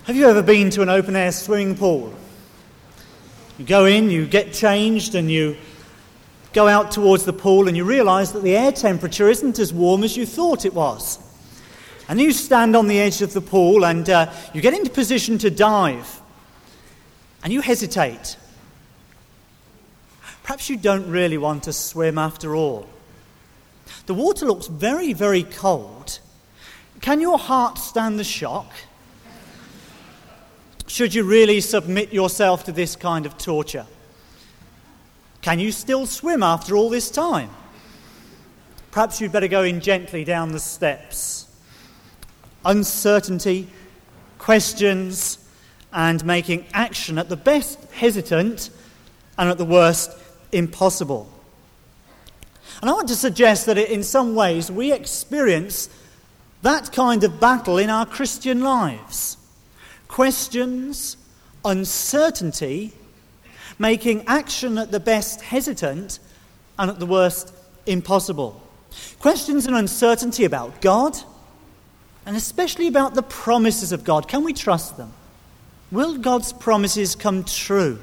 Have you ever been to an open-air swimming pool? You go in, you get changed, and you go out towards the pool, and you realise that the air temperature isn't as warm as you thought it was. And you stand on the edge of the pool, and you get into position to dive, and you hesitate. Perhaps you don't really want to swim after all. The water looks very, very cold. Can your heart stand the shock? Should you really submit yourself to this kind of torture? Can you still swim after all this time? Perhaps you'd better go in gently down the steps. Uncertainty, questions, and making action at the best hesitant and at the worst impossible. And I want to suggest that in some ways we experience that kind of battle in our Christian lives. Questions, uncertainty, making action at the best hesitant and at the worst impossible. Questions and uncertainty about God, and especially about the promises of God. Can we trust them? Will God's promises come true?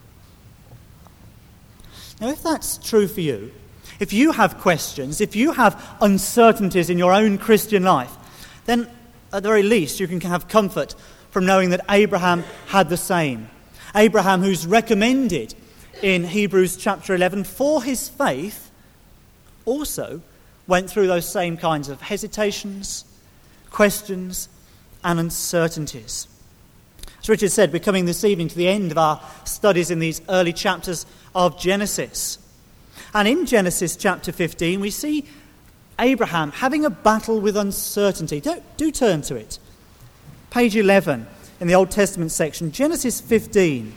Now, if that's true for you, if you have questions, if you have uncertainties in your own Christian life, then at the very least you can have comfort from knowing that Abraham had the same. Abraham, who's recommended in Hebrews chapter 11 for his faith, also went through those same kinds of hesitations, questions, and uncertainties. As Richard said, we're coming this evening to the end of our studies in these early chapters of Genesis. And in Genesis chapter 15, we see Abraham having a battle with uncertainty. Do turn to it. Page 11 in the Old Testament section, Genesis 15.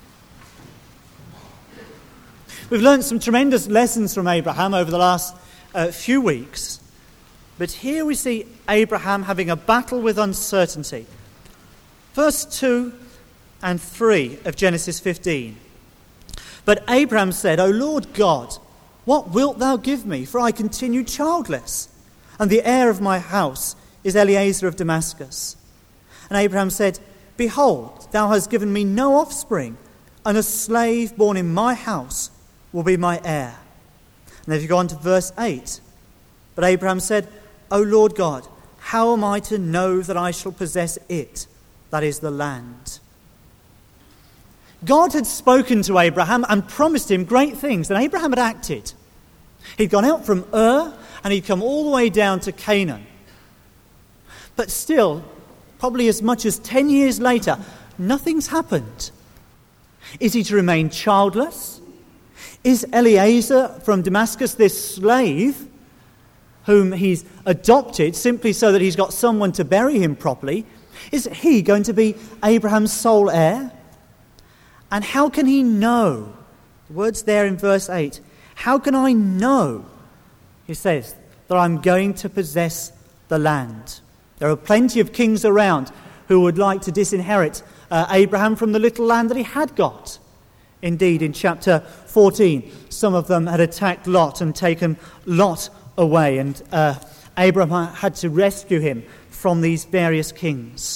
We've learned some tremendous lessons from Abraham over the last few weeks. But here we see Abraham having a battle with uncertainty. Verse 2 and 3 of Genesis 15. But Abraham said, O Lord God, what wilt thou give me? For I continue childless, and the heir of my house is Eliezer of Damascus. And Abraham said, Behold, thou hast given me no offspring, and a slave born in my house will be my heir. And if you go on to verse 8, but Abraham said, O Lord God, how am I to know that I shall possess it, that is the land? God had spoken to Abraham and promised him great things, and Abraham had acted. He'd gone out from Ur, and he'd come all the way down to Canaan. But still, probably as much as 10 years later, nothing's happened. Is he to remain childless? Is Eliezer from Damascus, this slave, whom he's adopted simply so that he's got someone to bury him properly, is he going to be Abraham's sole heir? And how can he know? The words there in verse 8. How can I know, he says, that I'm going to possess the land? There are plenty of kings around who would like to disinherit Abraham from the little land that he had got. Indeed, in chapter 14, some of them had attacked Lot and taken Lot away, and Abraham had to rescue him from these various kings.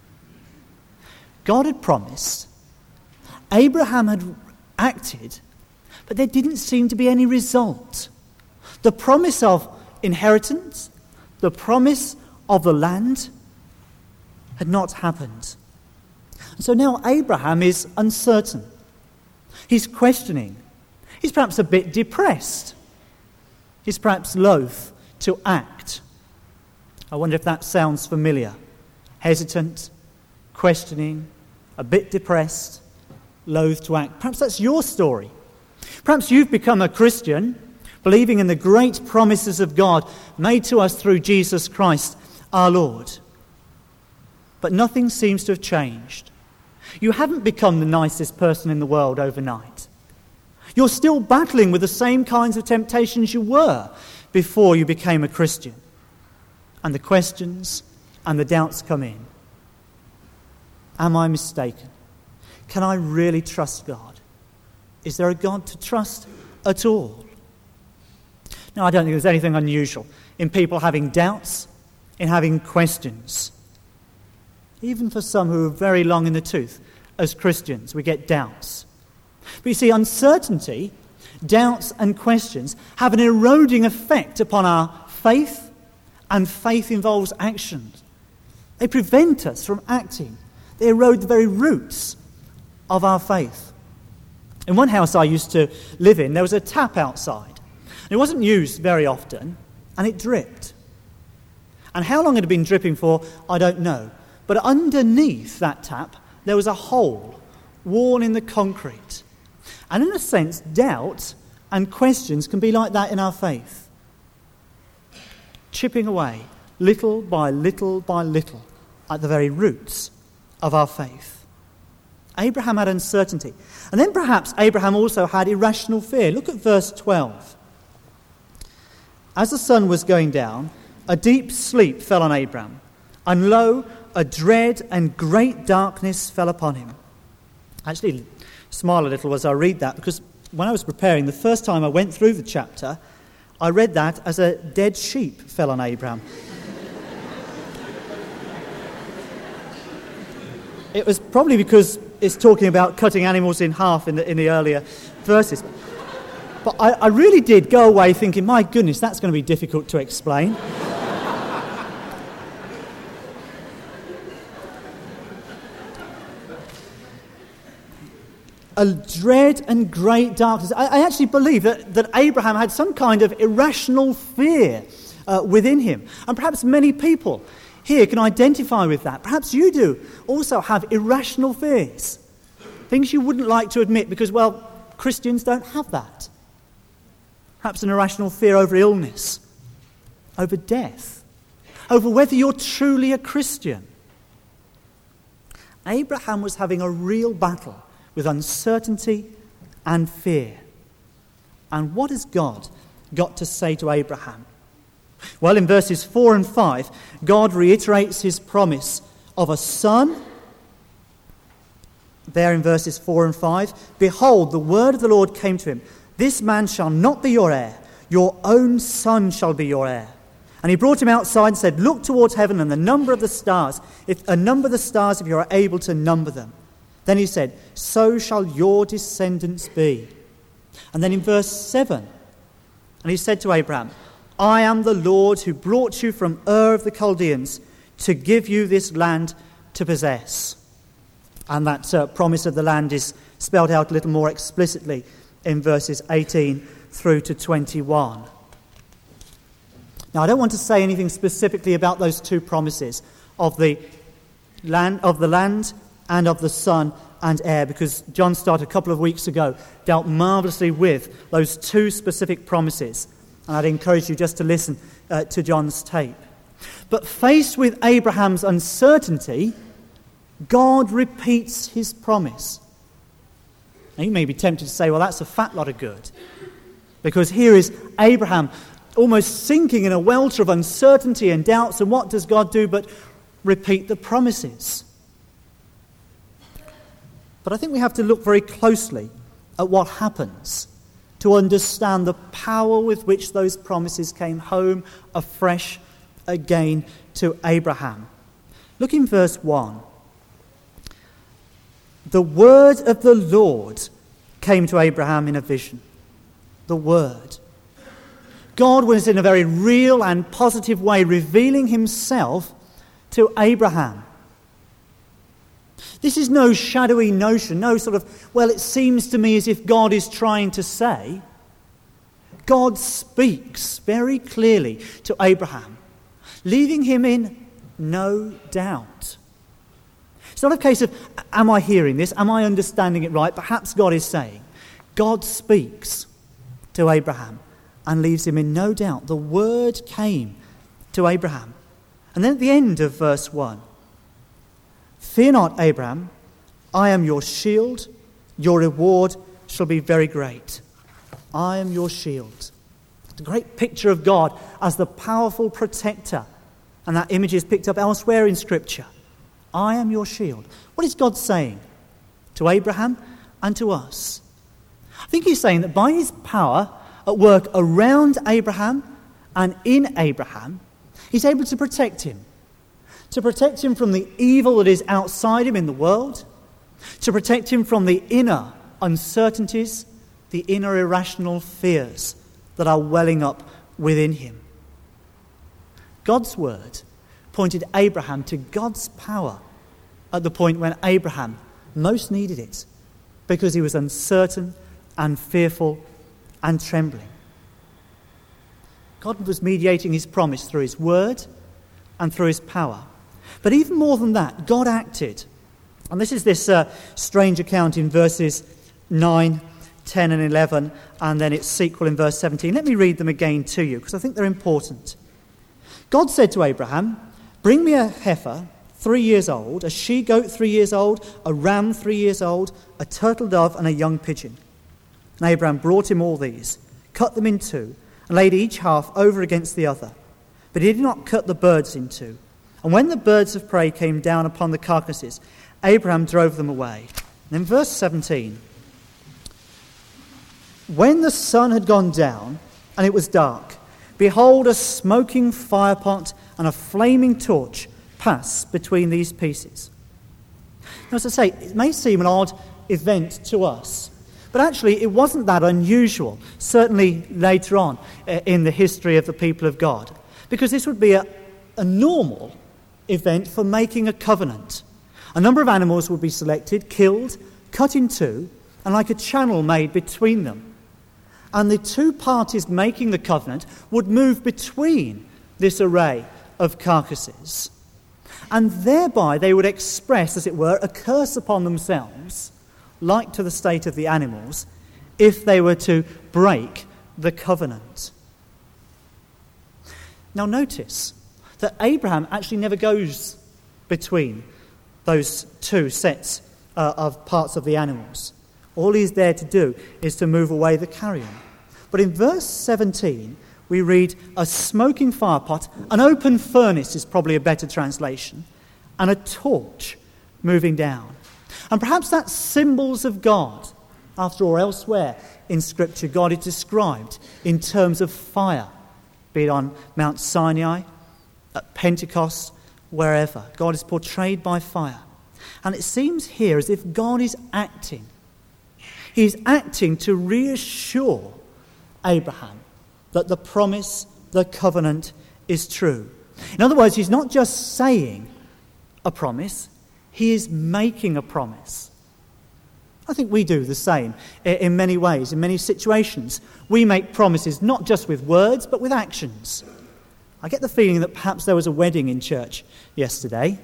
God had promised. Abraham had acted, but there didn't seem to be any result. The promise of inheritance, the promise of the land had not happened. And so now Abraham is uncertain. He's questioning. He's perhaps a bit depressed. He's perhaps loath to act. I wonder if that sounds familiar. Hesitant, questioning, a bit depressed, loath to act. Perhaps that's your story. Perhaps you've become a Christian, believing in the great promises of God made to us through Jesus Christ, our Lord. But nothing seems to have changed. You haven't become the nicest person in the world overnight. You're still battling with the same kinds of temptations you were before you became a Christian. And the questions and the doubts come in. Am I mistaken? Can I really trust God? Is there a God to trust at all? Now, I don't think there's anything unusual in people having doubts, in having questions. Even for some who are very long in the tooth, as Christians, we get doubts. But you see, uncertainty, doubts and questions have an eroding effect upon our faith, and faith involves action. They prevent us from acting. They erode the very roots of our faith. In one house I used to live in, there was a tap outside. It wasn't used very often, and it dripped. And how long it had been dripping for, I don't know. But underneath that tap, there was a hole worn in the concrete. And in a sense, doubt and questions can be like that in our faith. Chipping away, little by little by little, at the very roots of our faith. Abraham had uncertainty. And then perhaps Abraham also had irrational fear. Look at verse 12. As the sun was going down, a deep sleep fell on Abraham, and lo, a dread and great darkness fell upon him. I actually smile a little as I read that, because when I was preparing, the first time I went through the chapter, I read that as a dead sheep fell on Abraham. It was probably because it's talking about cutting animals in half in the earlier verses. But I really did go away thinking, my goodness, that's going to be difficult to explain. A dread and great darkness. I actually believe that Abraham had some kind of irrational fear within him. And perhaps many people here can identify with that. Perhaps you do also have irrational fears. Things you wouldn't like to admit because, well, Christians don't have that. Perhaps an irrational fear over illness, over death, over whether you're truly a Christian. Abraham was having a real battle with uncertainty and fear. And what has God got to say to Abraham? Well, in verses 4 and 5, God reiterates his promise of a son. There in verses 4 and 5, behold, the word of the Lord came to him. This man shall not be your heir. Your own son shall be your heir. And he brought him outside and said, look towards heaven and the number of the stars, if you are able to number them. Then he said, so shall your descendants be. And then in verse 7, and he said to Abraham, I am the Lord who brought you from Ur of the Chaldeans to give you this land to possess. And that promise of the land is spelled out a little more explicitly in verses 18 through to 21. Now, I don't want to say anything specifically about those two promises of the land and of the son and heir, because John Stott a couple of weeks ago dealt marvellously with those two specific promises. And I'd encourage you just to listen to John's tape. But faced with Abraham's uncertainty, God repeats his promise. Now, you may be tempted to say, well, that's a fat lot of good. Because here is Abraham almost sinking in a welter of uncertainty and doubts. And what does God do but repeat the promises? But I think we have to look very closely at what happens to understand the power with which those promises came home afresh again to Abraham. Look in verse 1. The word of the Lord came to Abraham in a vision. The word. God was in a very real and positive way revealing himself to Abraham. This is no shadowy notion, no sort of, well, it seems to me as if God is trying to say. God speaks very clearly to Abraham, leaving him in no doubt. It's not a case of, am I hearing this? Am I understanding it right? Perhaps God is saying, God speaks to Abraham and leaves him in no doubt. The word came to Abraham. And then at the end of verse 1, fear not, Abraham, I am your shield, your reward shall be very great. I am your shield. The great picture of God as the powerful protector. And that image is picked up elsewhere in Scripture. I am your shield. What is God saying to Abraham and to us? I think he's saying that by his power at work around Abraham and in Abraham, he's able to protect him, to protect him from the evil that is outside him in the world, to protect him from the inner uncertainties, the inner irrational fears that are welling up within him. God's word pointed Abraham to God's power at the point when Abraham most needed it, because he was uncertain and fearful and trembling. God was mediating his promise through his word and through his power. But even more than that, God acted. And this is this strange account in verses 9, 10 and 11, and then its sequel in verse 17. Let me read them again to you, because I think they're important. God said to Abraham, "Bring me a heifer 3 years old, a she-goat 3 years old, a ram 3 years old, a turtle dove and a young pigeon." And Abraham brought him all these, cut them in two, and laid each half over against the other. But he did not cut the birds in two. And when the birds of prey came down upon the carcasses, Abraham drove them away. And in verse 17, when the sun had gone down and it was dark, behold, a smoking firepot and a flaming torch passed between these pieces. Now, as I say, it may seem an odd event to us, but actually it wasn't that unusual, certainly later on in the history of the people of God, because this would be a normal event for making a covenant. A number of animals would be selected, killed, cut in two, and like a channel made between them. And the two parties making the covenant would move between this array of carcasses. And thereby they would express, as it were, a curse upon themselves, like to the state of the animals, if they were to break the covenant. Now notice that Abraham actually never goes between those two sets of parts of the animals. All he's there to do is to move away the carrion. But in verse 17, we read a smoking firepot, an open furnace is probably a better translation, and a torch moving down. And perhaps that's symbols of God. After all, elsewhere in Scripture, God is described in terms of fire, be it on Mount Sinai, at Pentecost, wherever. God is portrayed by fire. And it seems here as if God is acting. He's acting to reassure Abraham that the promise, the covenant, is true. In other words, he's not just saying a promise, he is making a promise. I think we do the same in many ways, in many situations. We make promises not just with words, but with actions. I get the feeling that perhaps there was a wedding in church yesterday.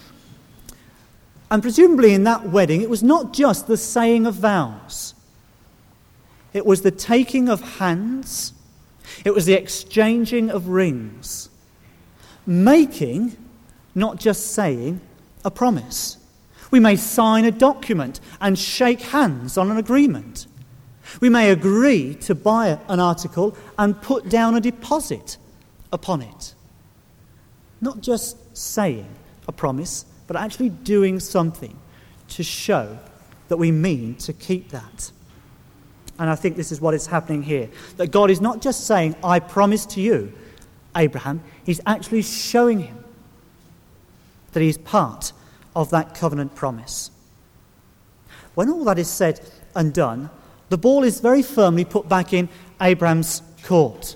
And presumably in that wedding, it was not just the saying of vows. It was the taking of hands. It was the exchanging of rings. Making, not just saying, a promise. We may sign a document and shake hands on an agreement. We may agree to buy an article and put down a deposit upon it. Not just saying a promise, but actually doing something to show that we mean to keep that. And I think this is what is happening here. That God is not just saying, I promise to you, Abraham. He's actually showing him that he's part of that covenant promise. When all that is said and done, the ball is very firmly put back in Abraham's court.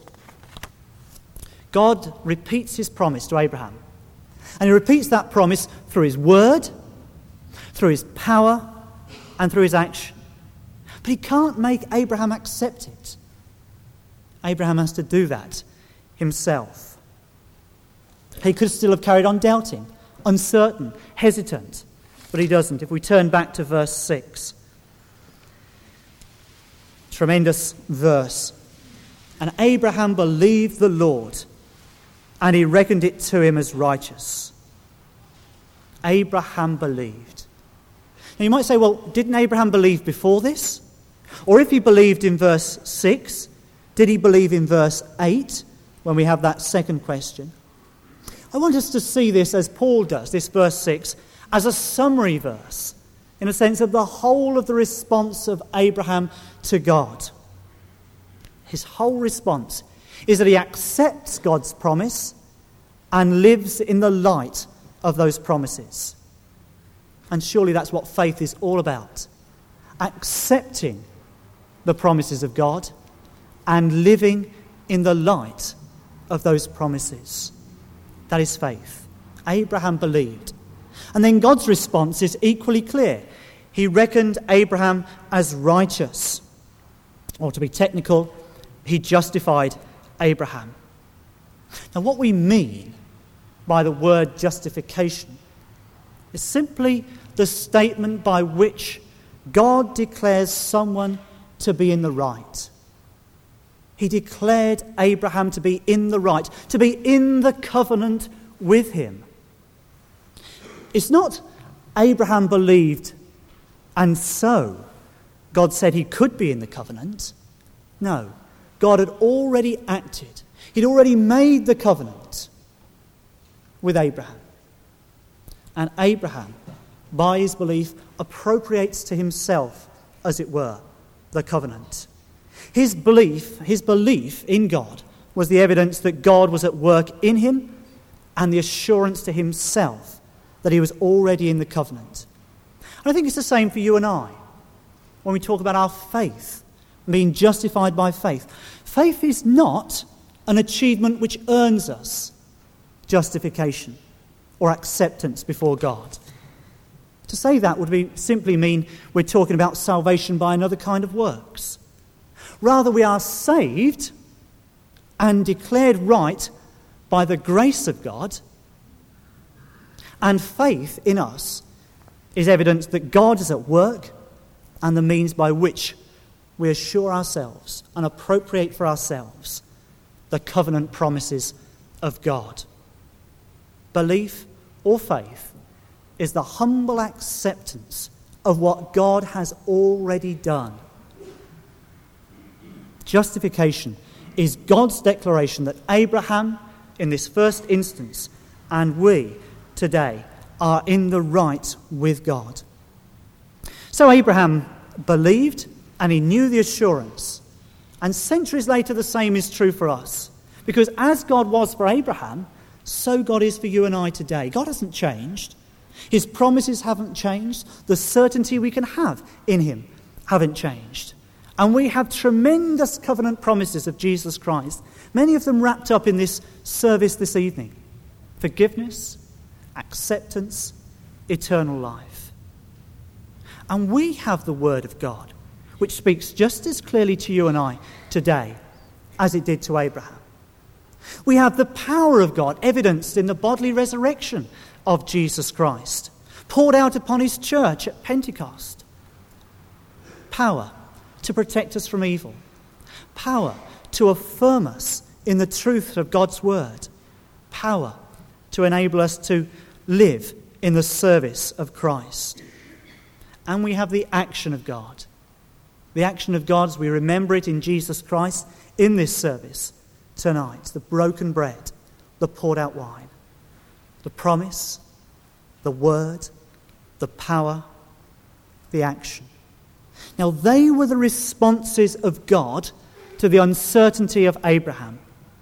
God repeats his promise to Abraham. And he repeats that promise through his word, through his power, and through his action. But he can't make Abraham accept it. Abraham has to do that himself. He could still have carried on doubting, uncertain, hesitant, but he doesn't. If we turn back to verse 6, tremendous verse. And Abraham believed the Lord, and he reckoned it to him as righteous. Abraham believed. Now you might say, well, didn't Abraham believe before this? Or if he believed in verse 6, did he believe in verse 8, when we have that second question? I want us to see this as Paul does, this verse 6, as a summary verse, in a sense of the whole of the response of Abraham to God. His whole response is that he accepts God's promise and lives in the light of those promises. And surely that's what faith is all about. Accepting the promises of God and living in the light of those promises. That is faith. Abraham believed. And then God's response is equally clear. He reckoned Abraham as righteous. Or to be technical, he justified Abraham. Now what we mean by the word justification is simply the statement by which God declares someone to be in the right. He declared Abraham to be in the right, to be in the covenant with him. It's not Abraham believed and so God said he could be in the covenant. No, God had already acted. He'd already made the covenant with Abraham. And Abraham, by his belief, appropriates to himself, as it were, the covenant. His belief in God was the evidence that God was at work in him and the assurance to himself that he was already in the covenant. And I think it's the same for you and I when we talk about our faith, being justified by faith. Faith is not an achievement which earns us justification or acceptance before God. To say that would simply mean we're talking about salvation by another kind of works. Rather, we are saved and declared right by the grace of God, and faith in us is evidence that God is at work and the means by which we assure ourselves and appropriate for ourselves the covenant promises of God. Belief or faith is the humble acceptance of what God has already done. Justification is God's declaration that Abraham, in this first instance, and we today are in the right with God. So Abraham believed and he knew the assurance. And centuries later the same is true for us. Because as God was for Abraham, so God is for you and I today. God hasn't changed. His promises haven't changed. The certainty we can have in him haven't changed. And we have tremendous covenant promises of Jesus Christ, many of them wrapped up in this service this evening. Forgiveness, acceptance, eternal life. And we have the Word of God, which speaks just as clearly to you and I today as it did to Abraham. We have the power of God evidenced in the bodily resurrection of Jesus Christ, poured out upon his church at Pentecost. Power to protect us from evil. Power to affirm us in the truth of God's word. Power to enable us to live in the service of Christ. And we have the action of God. The action of God as we remember it in Jesus Christ in this service tonight. The broken bread, the poured out wine. The promise, the word, the power, the action. Now, they were the responses of God to the uncertainty of Abraham.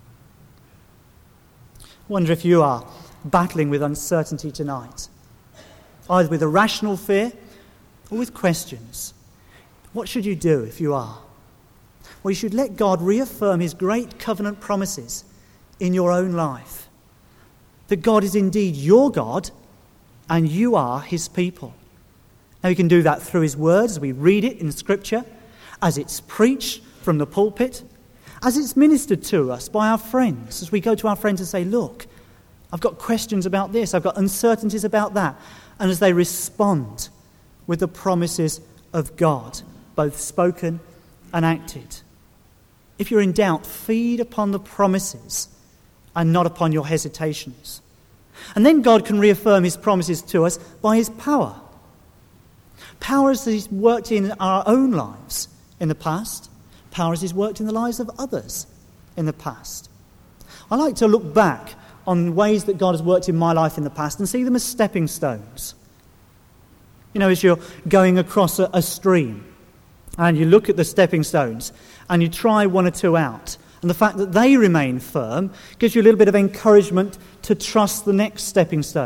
I wonder if you are battling with uncertainty tonight, either with a rational fear or with questions. What should you do if you are? Well, you should let God reaffirm his great covenant promises in your own life. That God is indeed your God and you are his people. Now, you can do that through his word as we read it in Scripture, as it's preached from the pulpit, as it's ministered to us by our friends, as we go to our friends and say, look, I've got questions about this, I've got uncertainties about that, and as they respond with the promises of God, both spoken and acted. If you're in doubt, feed upon the promises and not upon your hesitations. And then God can reaffirm his promises to us by his power. Power as he's worked in our own lives in the past. Power as he's worked in the lives of others in the past. I like to look back on ways that God has worked in my life in the past and see them as stepping stones. You know, as you're going across a stream and you look at the stepping stones and you try one or two out, and the fact that they remain firm gives you a little bit of encouragement to trust the next stepping stone.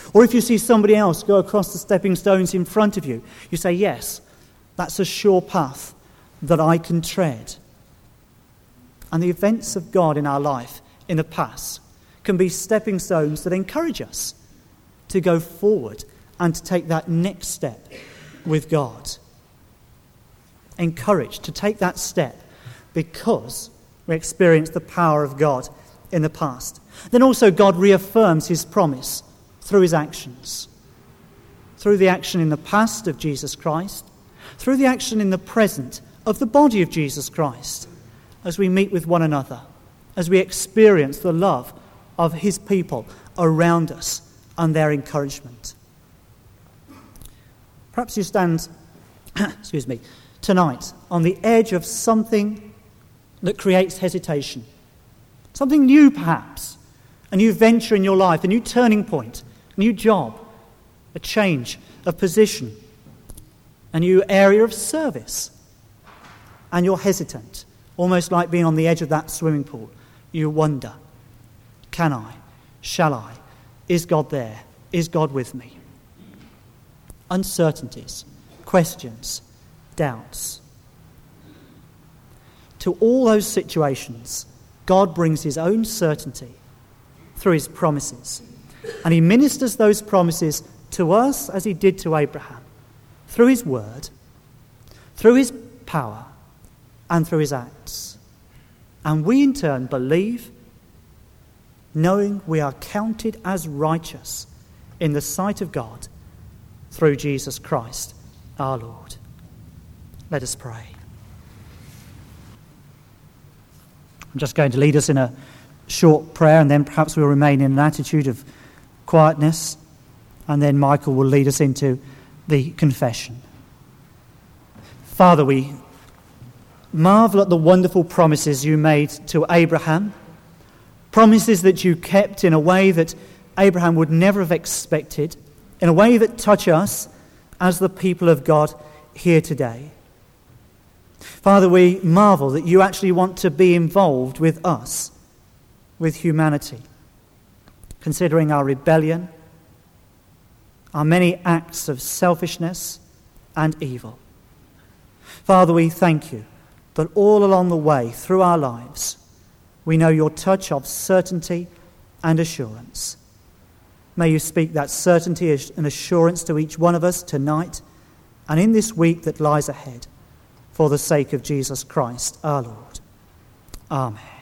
Or if you see somebody else go across the stepping stones in front of you, you say, yes, that's a sure path that I can tread. And the events of God in our life in the past can be stepping stones that encourage us to go forward and to take that next step with God. Encouraged to take that step because we experienced the power of God in the past. Then also God reaffirms his promise through his actions. Through the action in the past of Jesus Christ, through the action in the present of the body of Jesus Christ, as we meet with one another, as we experience the love of his people around us and their encouragement. Perhaps you stand, tonight on the edge of something that creates hesitation. Something new perhaps, a new venture in your life, a new turning point, a new job, a change of position, a new area of service. And you're hesitant, almost like being on the edge of that swimming pool. You wonder, can I? Shall I? Is God there? Is God with me? Uncertainties, questions, doubts. To all those situations, God brings his own certainty through his promises. And he ministers those promises to us as he did to Abraham, through his word, through his power, and through his acts. And we in turn believe, knowing we are counted as righteous in the sight of God through Jesus Christ our Lord. Let us pray. I'm just going to lead us in a short prayer, and then perhaps we'll remain in an attitude of quietness, and then Michael will lead us into the confession. Father, we marvel at the wonderful promises you made to Abraham, promises that you kept in a way that Abraham would never have expected, in a way that touch us as the people of God here today. Father, we marvel that you actually want to be involved with us, with humanity, considering our rebellion, our many acts of selfishness and evil. Father, we thank you that all along the way through our lives, we know your touch of certainty and assurance. May you speak that certainty and assurance to each one of us tonight and in this week that lies ahead, for the sake of Jesus Christ our Lord. Amen.